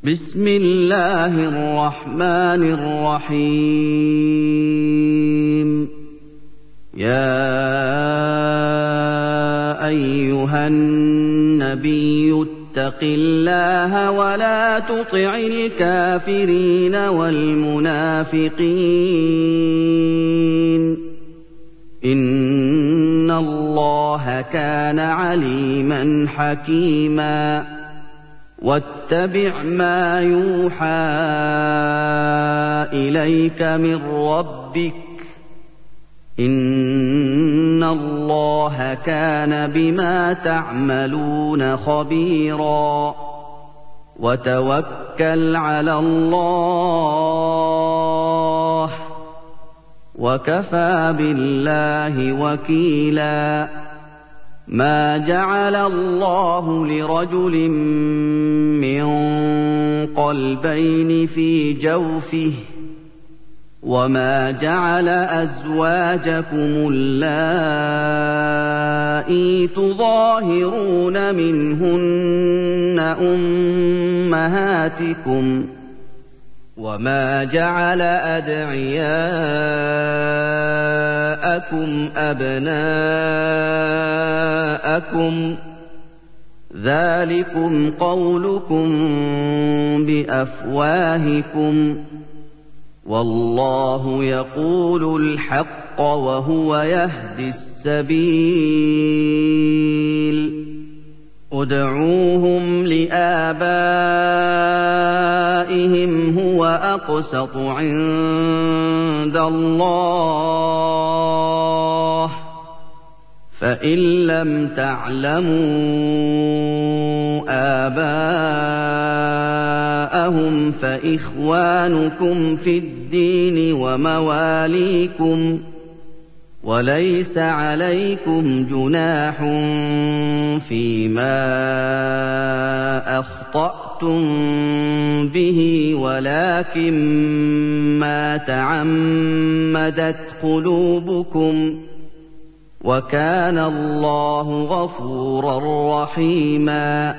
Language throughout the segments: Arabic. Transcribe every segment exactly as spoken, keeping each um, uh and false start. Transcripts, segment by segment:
بسم الله الرحمن الرحيم يا أيها النبي اتق الله ولا تطع الكافرين والمنافقين إن الله كان عليما حكيما واتبع ما يوحى إليك من ربك إن الله كان بما تعملون خبيرا وتوكل على الله وكفى بالله وكيلا ما جعل الله لرجل من قلبين في جوفه وما جعل أزواجكم اللائي تظاهرون منهن أمهاتكم وما جعل أدعياءكم أبناءكم ذلكم قولكم بأفواهكم والله يقول الحق وهو يهدي السبيل ادعوهم لآبائهم هو أقسط عند الله فإن لم تعلموا آباءهم فإخوانكم في الدين ومواليكم وليس عليكم جناح فيما أخطأتم به ولكن ما تعمدت قلوبكم وكان الله غفورا رحيما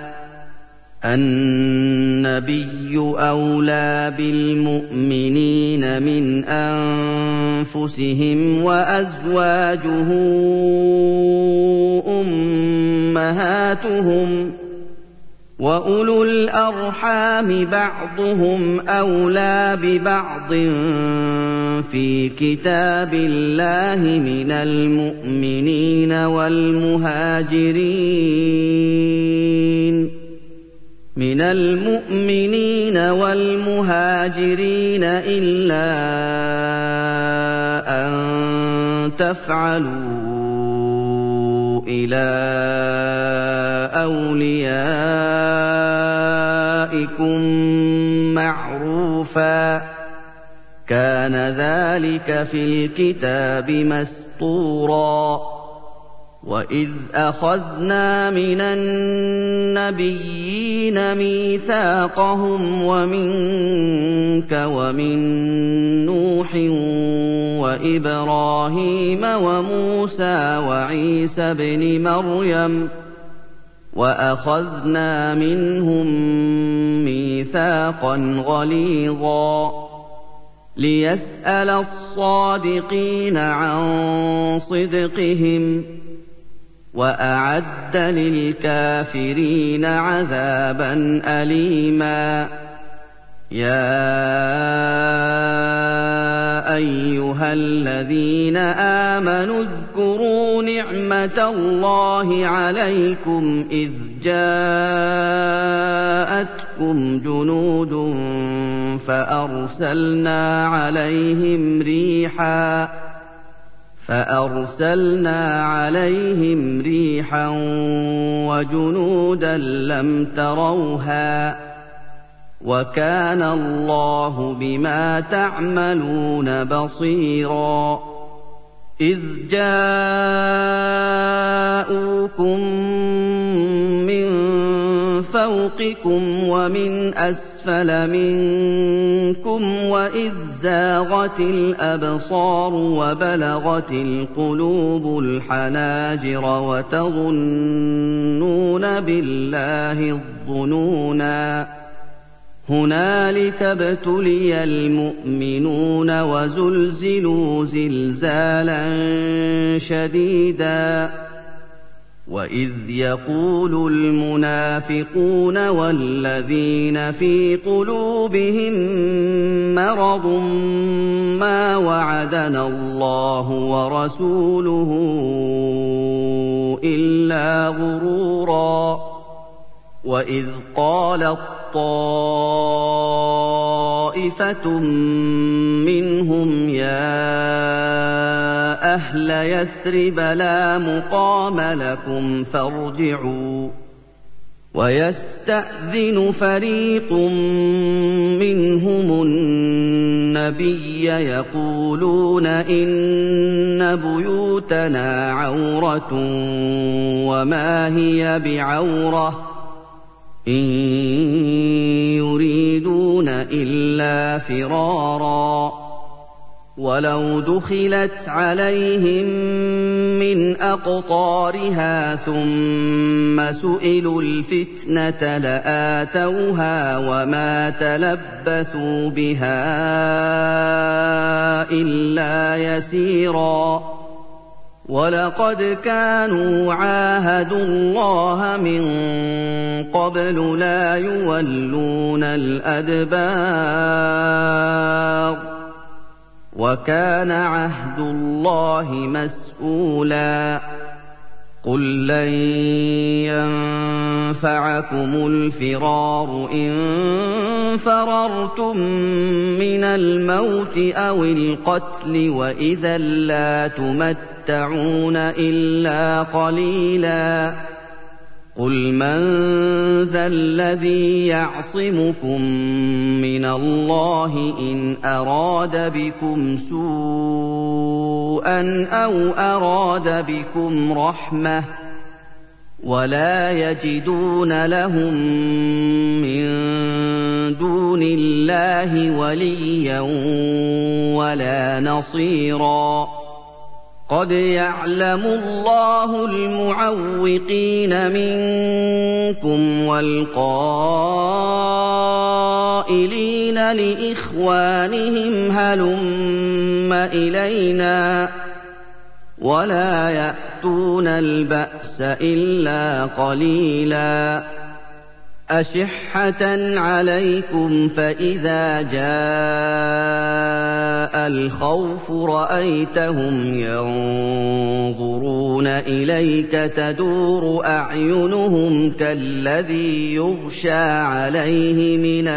النبي أولى بالمؤمنين من أنفسهم وأزواجه أمهاتهم وأولو الأرحام بعضهم أولى ببعض في كتاب الله من المؤمنين والمهاجرين من المؤمنين والمهاجرين إلا أن تفعلوا إلى أوليائكم معروفا كان ذلك في الكتاب مسطورا وإذ أخذنا من النبيين ميثاقهم ومنك ومن نوح وإبراهيم وموسى وعيسى ابن مريم وأخذنا منهم ميثاقا غليظا ليسأل الصادقين عن صدقهم وأعد للكافرين عذابا أليما يا أيها الذين آمنوا اذكروا نعمة الله عليكم إذ جاءتكم جنود فأرسلنا عليهم ريحا فأرسلنا عليهم ريحا وجنودا لم تروها وكان الله بما تعملون بصيرا إذ جاءوكم من فوقكم ومن أسفل منكم وإذ زاغت الأبصار وبلغت القلوب الحناجر وتظنون بالله الظنونا هُنَالِكَ ابْتُلِيَ الْمُؤْمِنُونَ وَزُلْزِلُوا زِلْزَالًا شَدِيدًا وَإِذْ يَقُولُ الْمُنَافِقُونَ وَالَّذِينَ فِي قُلُوبِهِم مَّرَضٌ مَّا وَعَدَنَا اللَّهُ وَرَسُولُهُ إِلَّا غُرُورًا وَإِذْ قَالَت طَّائِفَةٌ مِّنْهُمْ يَا أَهْلَ يَثْرِبَ لَا مُقَامَ لَكُمْ فَارْجِعُوا وَيَسْتَأْذِنُ فَرِيقٌ مِّنْهُمُ النَّبِيَّ يَقُولُونَ إِنَّ بُيُوتَنَا عَوْرَةٌ وَمَا هِيَ بِعَوْرَةٍ إِن يُرِيدُونَ إِلَّا فِرَارًا وَلَوْ دُخِلَتْ عَلَيْهِم مِّنْ أَقْطَارِهَا ثُمَّ سُئِلُوا الْفِتْنَةَ لَآتَوْهَا وَمَا تَلَبَّثُوا بِهَا إِلَّا يَسِيرًا وَلَقَدْ كَانُوا عَاهَدُوا اللَّهَ مِن قَبْلُ لَا يُوَلُّونَ الْأَدْبَارَ وَكَانَ عَهْدُ اللَّهِ مَسْئُولًا قُل لَّن يَنفَعَكُمُ الْفِرَارُ إِن فَرَرْتُم مِّنَ الْمَوْتِ أَوِ الْقَتْلِ وَإِذًا لَّا تُمَتَّعُونَ إِلَّا قَلِيلًا قُلْ مَن ذَا الَّذِي يَعْصِمُكُم مِّنَ اللَّهِ إِنْ أَرَادَ بِكُمْ سُوءًا أَوْ أَرَادَ بِكُمْ رَحْمَةً وَلَا يَجِدُونَ لَهُم مِّن دُونِ اللَّهِ وَلِيًّا وَلَا نَصِيرًا قَدْ يَعْلَمُ اللَّهُ الْمُعَوِّقِينَ مِنكُمْ وَالْقَائِلِينَ لِإِخْوَانِهِمْ هَلُمَّ إِلَيْنَا وَلَا يَأْتُونَ الْبَأْسَ إِلَّا قَلِيلًا أَشِحَّةً عَلَيْكُمْ فَإِذَا جَاءَ الْخَوْفُ رَأَيْتَهُمْ يَنظُرُونَ إِلَيْكَ تَدُورُ أَعْيُنُهُمْ كَالَّذِي يُغْشَىٰ عَلَيْهِ مِنَ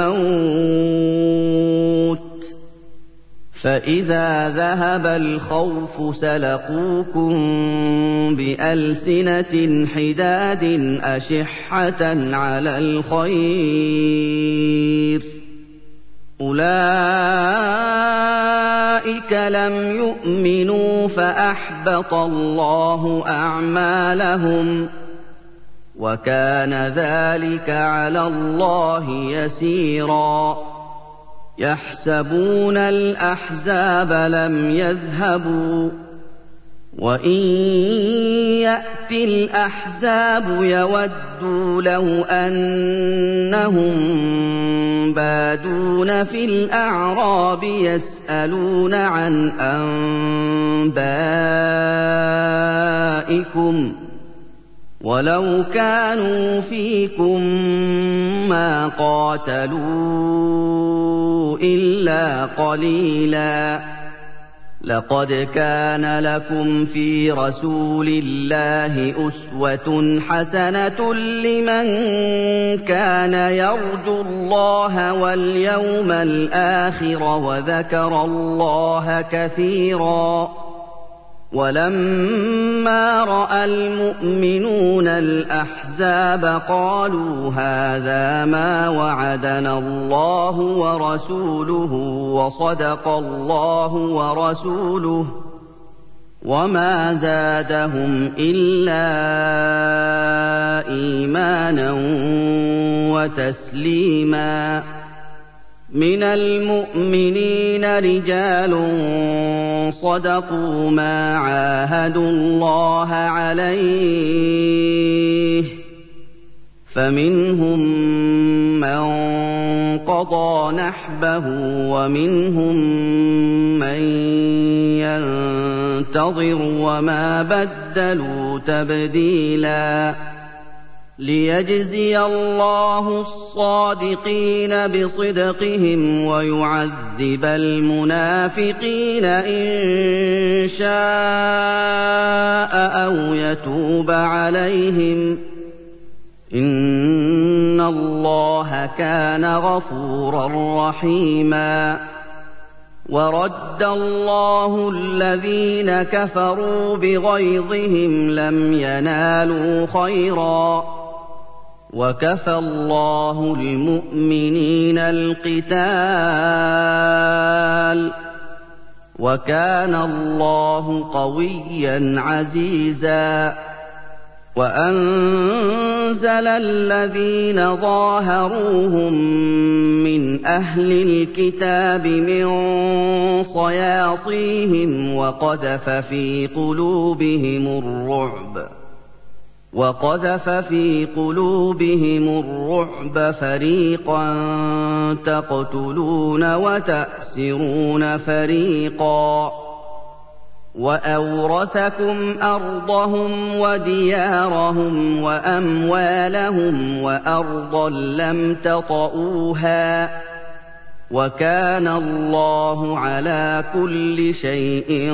الْمَوْتِ فَإِذَا ذَهَبَ الْخَوْفُ سَلَقُوكُم بِأَلْسِنَةٍ حِدَادٍ أَشِحَّةً عَلَى الْخَيْرِ أُولَٰئِكَ لَمْ يُؤْمِنُوا فَأَحْبَطَ اللَّهُ أَعْمَالَهُمْ وَكَانَ ذَٰلِكَ عَلَى اللَّهِ يَسِيرًا يَحْسَبُونَ الْأَحْزَابَ لَمْ يَذْهَبُوا وَإِن يَأْتِ الْأَحْزَابُ يَوَدُّوا لَوْ أَنَّهُم بَادُونَ فِي الْأَعْرَابِ يَسْأَلُونَ عَنْ أَنبَائِكُمْ وَلَوْ كَانُوا فِيكُم مَّا قَاتَلُوا إِلَّا قَلِيلًا لَقَدْ كَانَ لَكُمْ فِي رَسُولِ اللَّهِ أُسْوَةٌ حَسَنَةٌ لِّمَن كَانَ يَرْجُو اللَّهَ وَالْيَوْمَ الْآخِرَ وَذَكَرَ اللَّهَ كَثِيرًا وَلَمَّا رَأَى الْمُؤْمِنُونَ الْأَحْزَابَ قَالُوا هَٰذَا مَا وَعَدَنَا اللَّهُ وَرَسُولُهُ وَصَدَقَ اللَّهُ وَرَسُولُهُ وَمَا زَادَهُمْ إِلَّا إِيمَانًا وَتَسْلِيمًا مِنَ الْمُؤْمِنِينَ رِجَالٌ صَدَقُوا مَا عَاهَدُوا اللَّهَ عَلَيْهِ فمنهم من قضى نحبه ومنهم من ينتظر وما بدلوا تبديلا ليجزي الله الصادقين بصدقهم ويعذب المنافقين إن شاء أو يتوب عليهم إن الله كان غفورا رحيما ورد الله الذين كفروا بغيظهم لم ينالوا خيرا وكفى الله المؤمنين القتال وكان الله قويا عزيزا وأنزل الذين ظاهروهم من أهل الكتاب من صياصيهم وقذف في قلوبهم الرعب وقذف في قلوبهم الرعب فريقا تقتلون وتأسرون فريقا وأورثكم أرضهم وديارهم وأموالهم وأرضا لم تطئوها وكان الله على كل شيء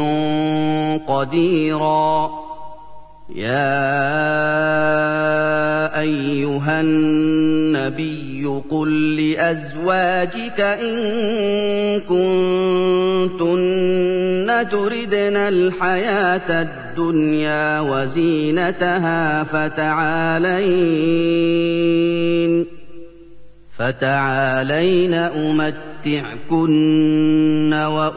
قديرا يا أيها النبي قل لأزواجك إن كنتن تردن الحياة الدنيا وزينتها فتعالين فتعالين أمتعكن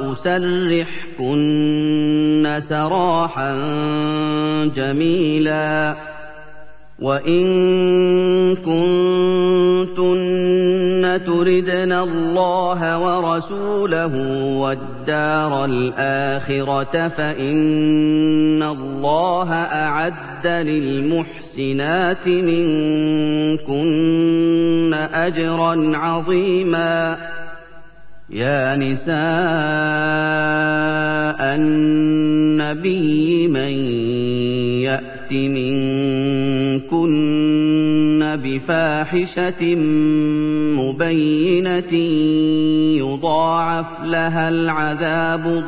وأسرحكن سراحا جميلا وإن كنتن تردن الله ورسوله والدار الآخرة فإن الله أعد للمحسنات منكن أجرا عظيما يا نساء النبي من يأت منكن بفاحشة مبينة يضاعف لها العذاب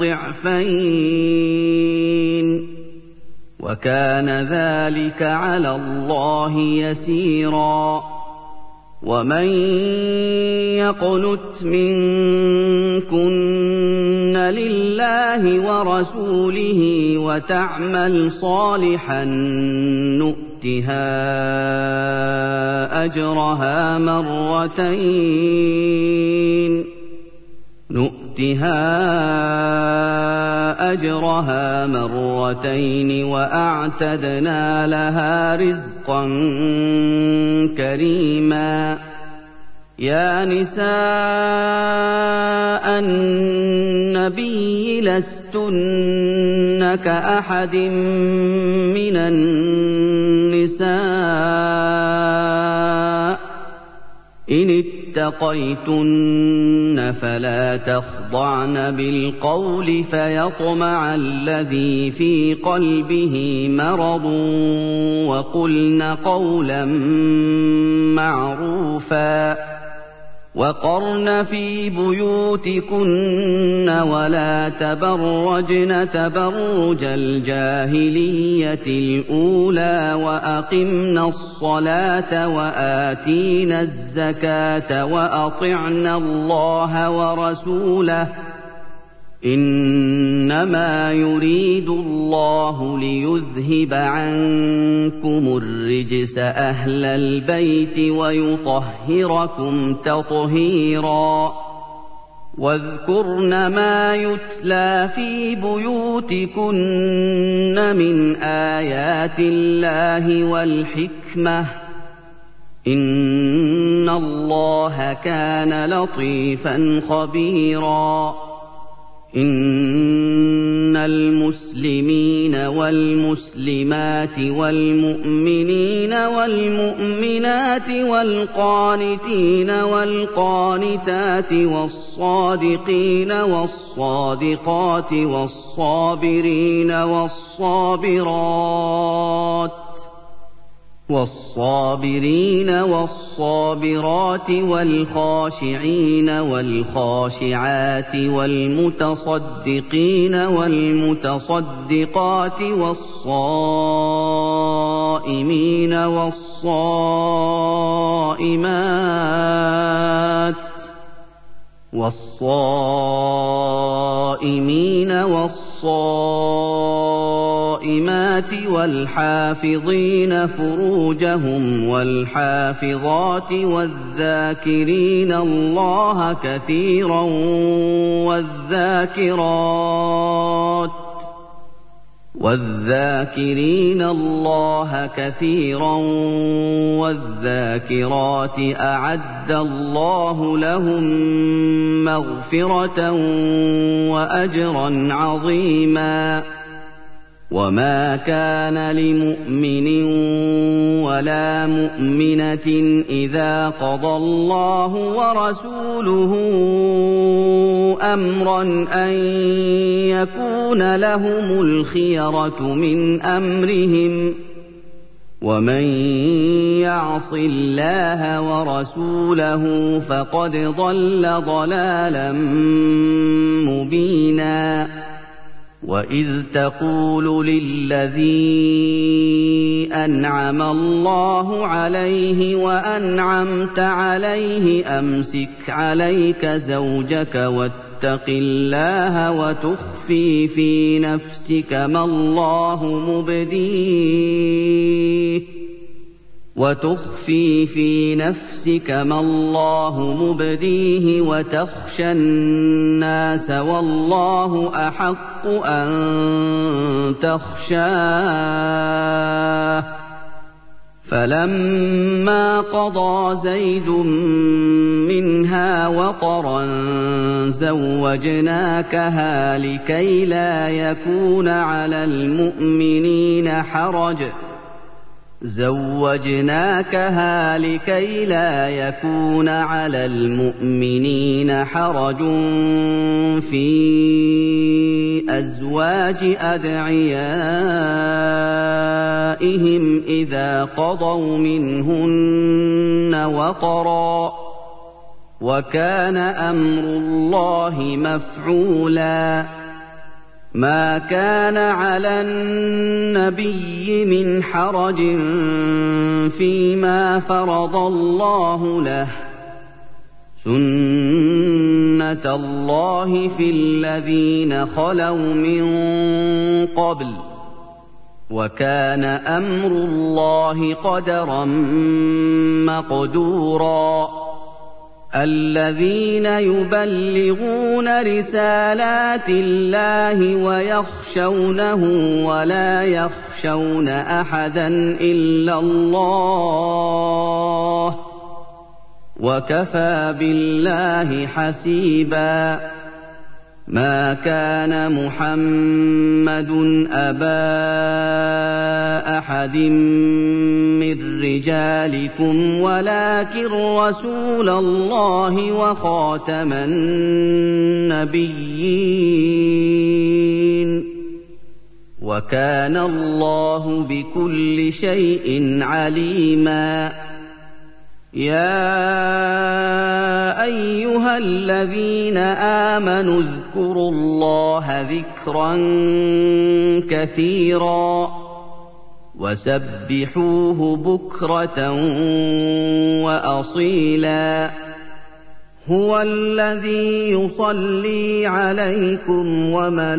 ضعفين وكان ذلك على الله يسيرا ومن يقنت منكن لله ورسوله وتعمل صالحا نؤتها أجرها مرتين نؤتها أجرها مرتين وأعتدنا لها رزقا كريما يا نساء النبي لستن كأحد من النساء إن اتقيتن فلا تخضعن بالقول فيطمع الذي في قلبه مرض وقلن قولا معروفا وقرن في بيوتكن ولا تبرجن تبرج الجاهلية الأولى وأقمن الصلاة وآتينا الزكاة وأطعنا الله ورسوله إنما يريد الله ليذهب عنكم الرجس أهل البيت ويطهركم تطهيرا واذكرن ما يتلى في بيوتكن من آيات الله والحكمة إن الله كان لطيفا خبيرا إن المسلمين والمسلمات والمؤمنين والمؤمنات والقانتين والقانتات والصادقين والصادقات والصابرين والصابرات والصابرين والصابرات والخاشعين والخاشعات والمتصدقين والمتصدقات والصائمين والصائمات والصائمين والصائمات والحافظين فروجهم والحافظات والذاكرين الله كثيرا والذاكرات والذاكرين الله كثيرا والذاكرات أعد الله لهم مغفرة وأجرا عظيما وما كان لمؤمن ولا مؤمنة إذا قضى الله ورسوله أمرا أن يكون لهم الخيرة من أمرهم ومن يعص الله ورسوله فقد ضل ضلالا مبينا وإذ تقول للذي أنعم الله عليه وأنعمت عليه أمسك عليك زوجك واتق الله وتخفي في نفسك ما الله مبديه وتخفي في نفسك ما الله مبديه وتخشى الناس والله أحق أن تخشاه فلما قضى زيد منها وطرا زوجناكها لكي لا يكون على المؤمنين حرج زوجناكها لكي لا يكون على المؤمنين حرج في أزواج أدعيائهم إذا قضوا منهن وطرا وكان أمر الله مفعولا ما كان على النبي من حرج فيما فرض الله له سنة الله في الذين خلوا من قبل وكان أمر الله قدرا مقدورا الذين يبلغون رسالات الله ويخشونه ولا يخشون أحدا إلا الله وكفى بالله حسيبا ما كان محمد أبا أحد من رجالكم ولكن رسول الله وخاتم النبيين وكان الله بكل شيء عليما يا أيها الذين آمنوا اذكروا الله ذكرا كثيرا وسبحوه بكرة وأصيلا هو الذي يصلي عليكم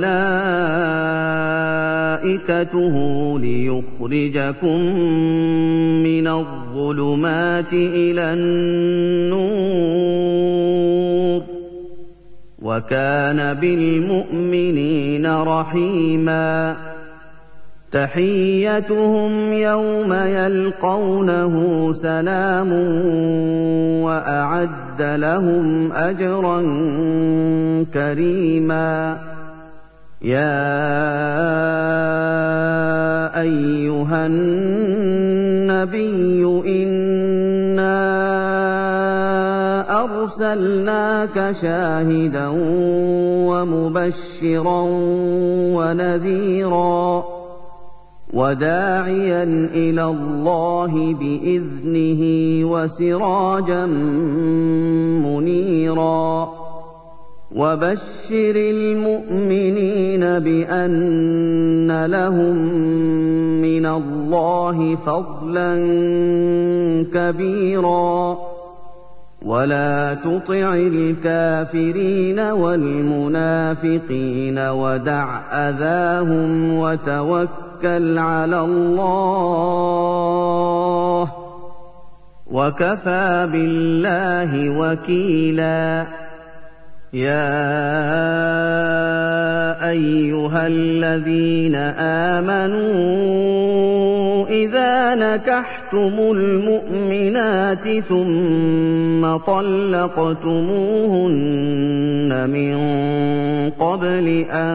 وملائكته ليخرجكم من الظلمات إلى النور وكان بالمؤمنين رحيما تحيتهم يوم يلقونه سلام وأعد لهم أجرا كريما يا أيها النبي إنا أرسلناك شاهدا ومبشرا ونذيرا وداعيا إلى الله بإذنه وسراجا منيرا وبشر المؤمنين بأن لهم من الله فضلا كبيرا ولا تطع الكافرين والمنافقين ودع أذاهم وتوكل على الله وكفى بالله وكيلا يا أيها الذين آمنوا إذا نكحتم المؤمنات ثم طلقتموهن من قبل أن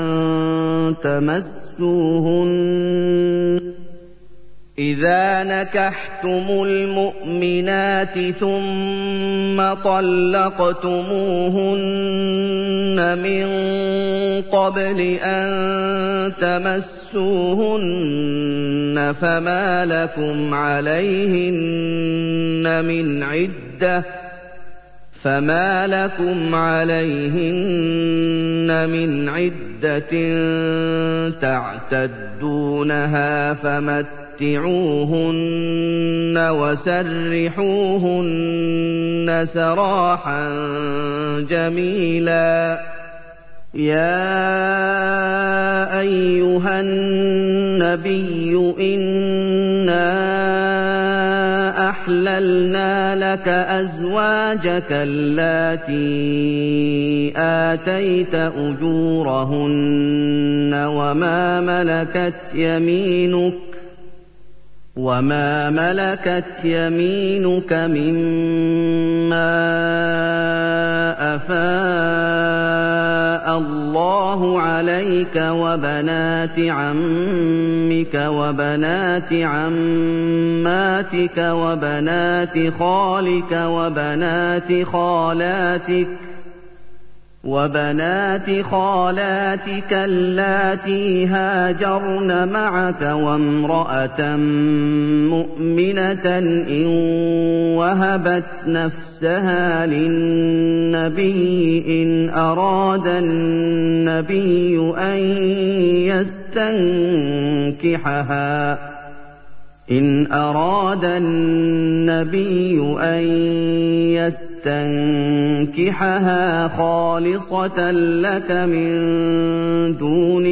تمسوهن إذا نكحتم المؤمنات ثم طلقتموهن من قبل أن تمسوهن فما لكم عليهن من عدة فما لكم عليهن من عدة تعتدونها فمتعوهن وسرحوهن سراحا جميلا يا أيها النبي إنا أحللنا لك أزواجك اللاتي آتيت أجورهن وما ملكت يمينك وما ملكت يمينك مما أفاء الله عليك وبنات عمك وبنات عماتك وبنات خالك وبنات خالاتك وبنات خالاتك اللاتي هاجرن معك وامرأة مؤمنة إن وهبت نفسها للنبي إن أراد النبي أن يستنكحها إن أراد النبي أن يستنكحها خالصة لك من دون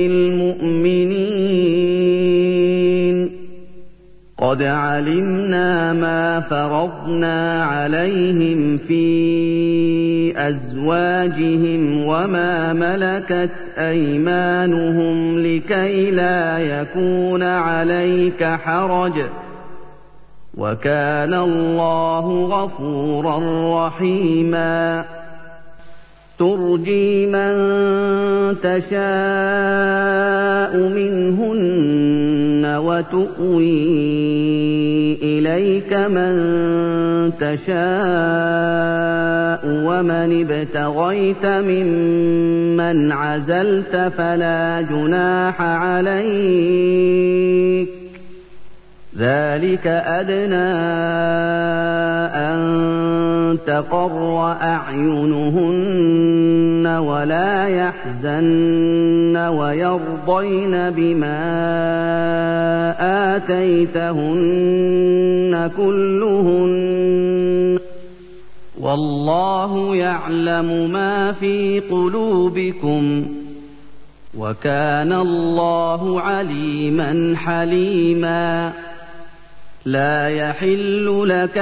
المؤمنين قد علمنا ما فرضنا عليهم في أزواجهم وما ملكت أيمانهم لكي لا يكون عليك حرج وكان الله غفورا رحيما ترجي من تشاء منهن وتؤوي إليك من تشاء ومن ابتغيت ممن عزلت فلا جناح عليك ذلك أدنى أن تقر أعينهن ولا يحزن ويرضين بما آتيتهن كلهن والله يعلم ما في قلوبكم وكان الله عليما حليما لا يحل لك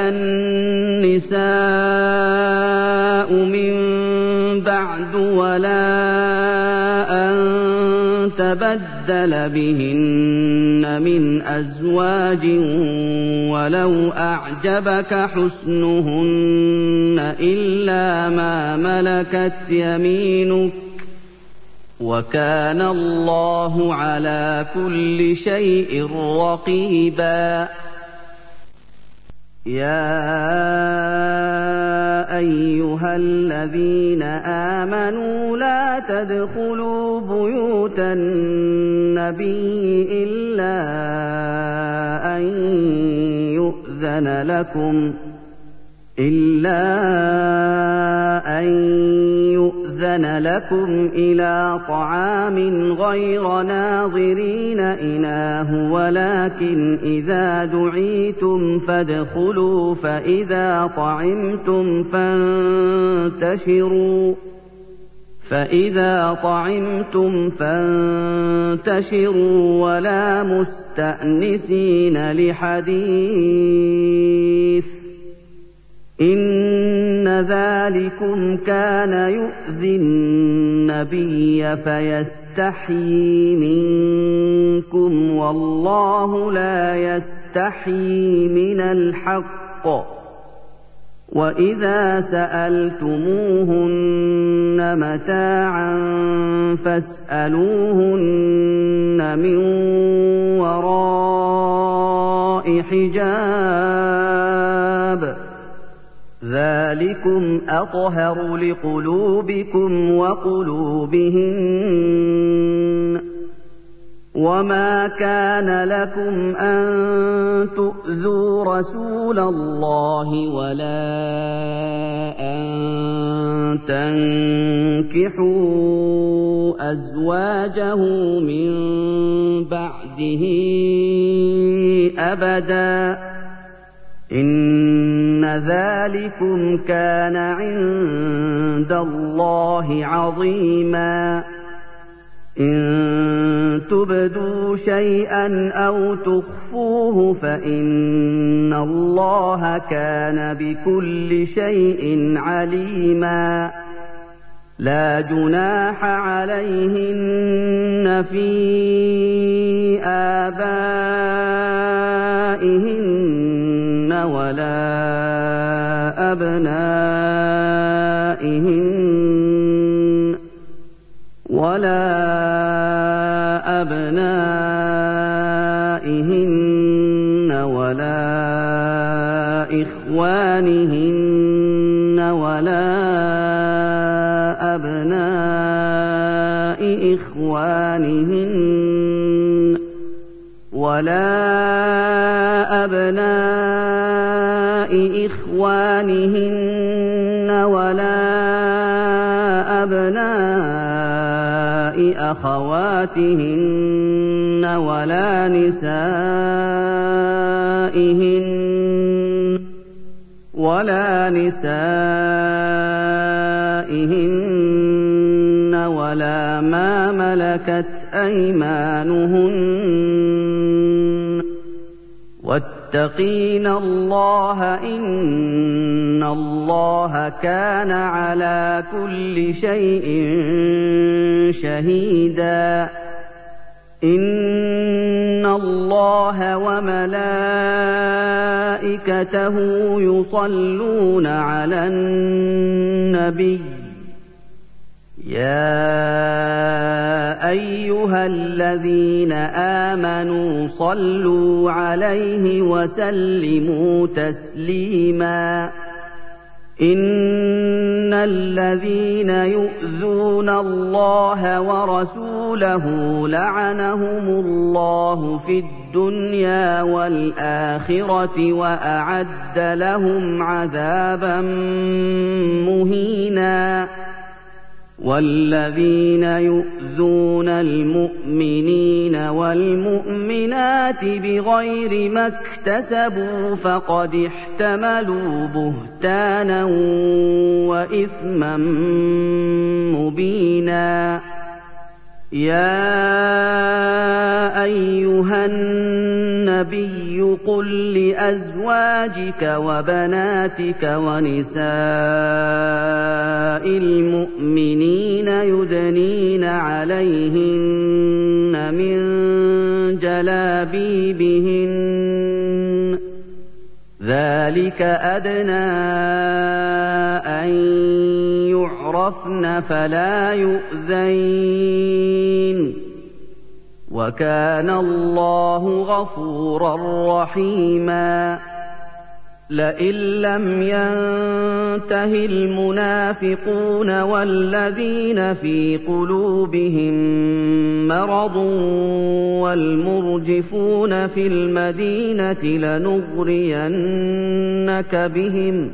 النساء من بعد ولا أن يستبدل بهن من أزواج ولو أعجبك حسنهن إلا ما ملكت يمينك وكان الله على كل شيء رقيبا يا أيها الذين آمنوا لا تدخلوا بيوت النبي إلا أن يؤذن لكم إلا أن يؤذن لكم إلى طعام غير ناظرين إناه ولكن إذا دعيتم فادخلوا فإذا طعمتم فانتشروا فإذا طعمتم فانتشروا ولا مستأنسين لحديث إن ذلكم كان يؤذي النبي فيستحيي منكم والله لا يستحيي من الحق وإذا سألتموهن متاعا فاسألوهن من وراء حجاب ذلكم أطهر لقلوبكم وقلوبهن وما كان لكم أن تؤذوا رسول الله ولا أن تنكحوا أزواجه من بعده أبدا إن ذلكم كان عند الله عظيما إن تبدوا شيئا أو تخفوه فإن الله كان بكل شيء عليما لا جناح عليهن في آبائهن ولا أبنائهن ولا أبنائهن ولا إخوانهن ولا أبناء إخوانهن ولا أبناء إخوانهن ولا أبناء أخواتهن ولا نسائهن ولا نسائهن ولا ما ملكت أيمانهن واتقين الله إن الله كان على كل شيء شهيدا إن الله وملائكته يصلون على النبي يا أيها الذين آمنوا صلوا عليه وسلموا تسليما إن الذين يؤذون الله ورسوله لعنهم الله في الدنيا والآخرة وأعد لهم عذابا مهينا والذين يؤذون المؤمنين والمؤمنات بغير ما اكتسبوا فقد احتملوا بهتانا وإثما مبينا يا أيها النبي قل لأزواجك وبناتك ونساء المؤمنين يدنين عليهن سبيبهن ذلك أدنى أن يعرفن فلا يؤذين وكان الله غفورا رحيما لئن لم ينته المنافقون والذين في قلوبهم مرض والمرجفون في المدينة لنغرينك بهم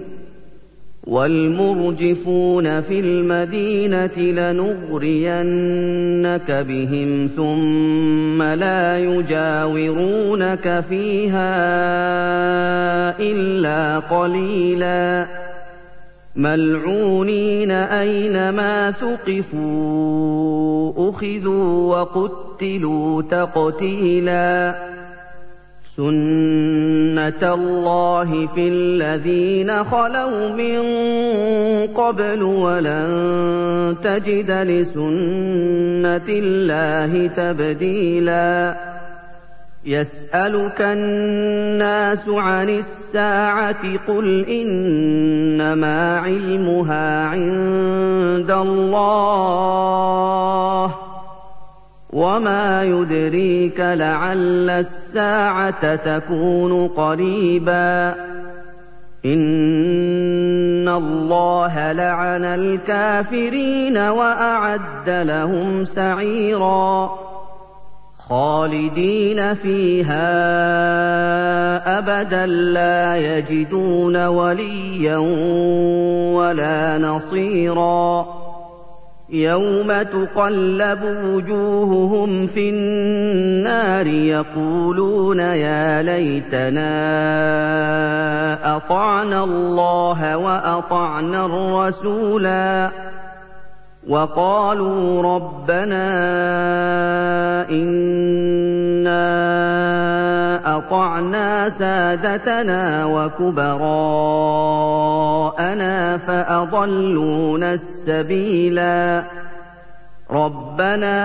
والمرجفون في المدينة لنغرينك بهم ثم لا يجاورونك فيها إلا قليلا ملعونين أينما ثقفوا أخذوا وقتلوا تقتيلا سُنَّةَ اللَّهِ فِي الَّذِينَ خَلَوْا مِن قَبْلُ وَلَن تَجِدَ لِسُنَّةِ اللَّهِ تَبْدِيلًا يَسْأَلُكَ النَّاسُ عَنِ السَّاعَةِ قُلْ إِنَّمَا عِلْمُهَا عِندَ اللَّهِ وَمَا يُدْرِيكَ لَعَلَّ السَّاعَةَ تَكُونُ قَرِيبًا إِنَّ اللَّهَ لَعَنَ الْكَافِرِينَ وَأَعَدَّ لَهُمْ سَعِيرًا خَالِدِينَ فِيهَا أَبَدًا لَّا يَجِدُونَ وَلِيًّا وَلَا نَصِيرًا يَوْمَ تُقَلَّبُ وُجُوهُهُمْ فِي النَّارِ يَقُولُونَ يَا لَيْتَنَا أَطَعْنَا اللَّهَ وَأَطَعْنَا الرَّسُولَا وَقَالُوا رَبَّنَا إِنَّا أَطَعْنَا سَادَتَنَا وَكُبَرَاءَنَا فَأَضَلُّونَا السَّبِيلَا رَبَّنَا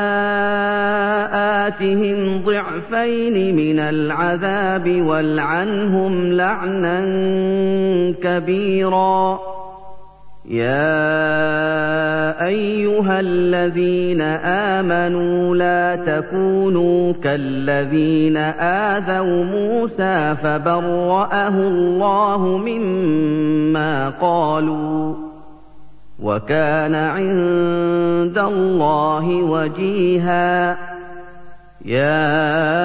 آتِهِمْ ضِعْفَيْنِ مِنَ الْعَذَابِ وَالْعَنْهُمْ لَعْنًا كَبِيرًا يَا أَيُّهَا الَّذِينَ آمَنُوا لَا تَكُونُوا كَالَّذِينَ آذَوْا مُوسَىٰ فَبَرَّأَهُ اللَّهُ مِمَّا قَالُوا وَكَانَ عِندَ اللَّهِ وَجِيهًا يَا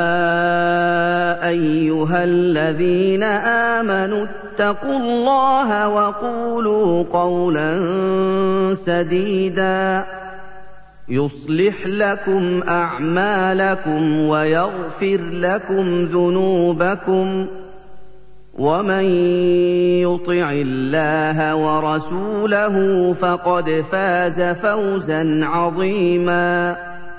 أَيُّهَا الَّذِينَ آمَنُوا اتَّقُوا اللَّهَ وَقُولُوا قَوْلًا سَدِيدًا يُصْلِحْ لَكُمْ أَعْمَالَكُمْ وَيَغْفِرْ لَكُمْ ذُنُوبَكُمْ وَمَن يُطِعِ اللَّهَ وَرَسُولَهُ فَقَدْ فَازَ فَوْزًا عَظِيمًا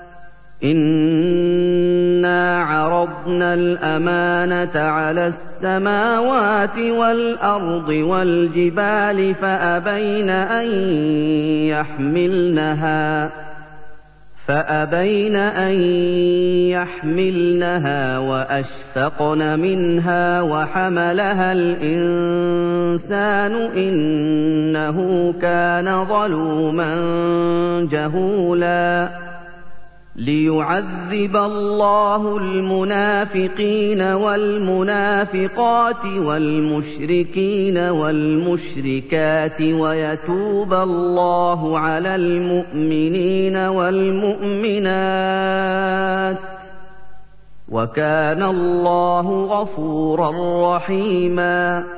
إِنَّا عَرَضْنَا الْأَمَانَةَ عَلَى السَّمَاوَاتِ وَالْأَرْضِ وَالْجِبَالِ فَأَبَيْنَ أَن يَحْمِلْنَهَا فَأَبَيْنَ أَن يَحْمِلْنَهَا وَأَشْفَقْنَ مِنْهَا وَحَمَلَهَا الْإِنسَانُ إِنَّهُ كَانَ ظَلُومًا جَهُولًا لِيُعَذِّبَ اللَّهُ الْمُنَافِقِينَ وَالْمُنَافِقَاتِ وَالْمُشْرِكِينَ وَالْمُشْرِكَاتِ وَيَتُوبَ اللَّهُ عَلَى الْمُؤْمِنِينَ وَالْمُؤْمِنَاتِ وَكَانَ اللَّهُ غَفُورًا رَّحِيمًا